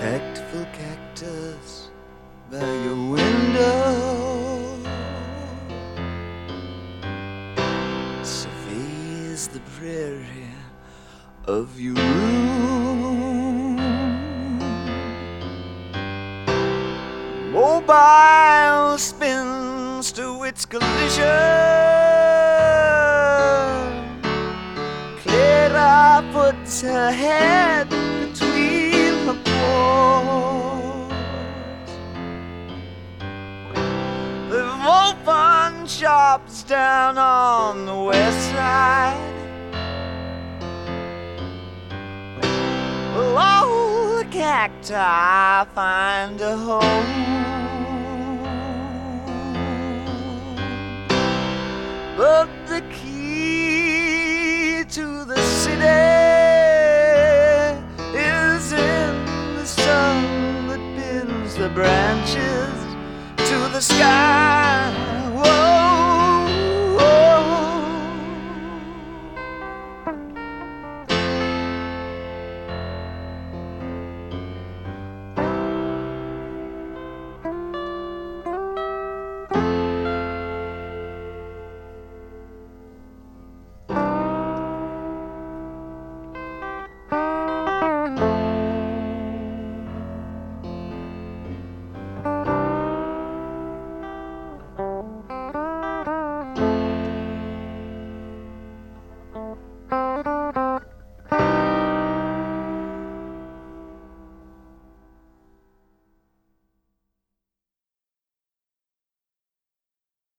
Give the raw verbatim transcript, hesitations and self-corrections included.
tactful cactus by your window surveys the prairie of your room. Mobile spins to its collision. Clara puts her head between her paws. The Volpon chops down on the west side. Well, all the cacti find a home, but the key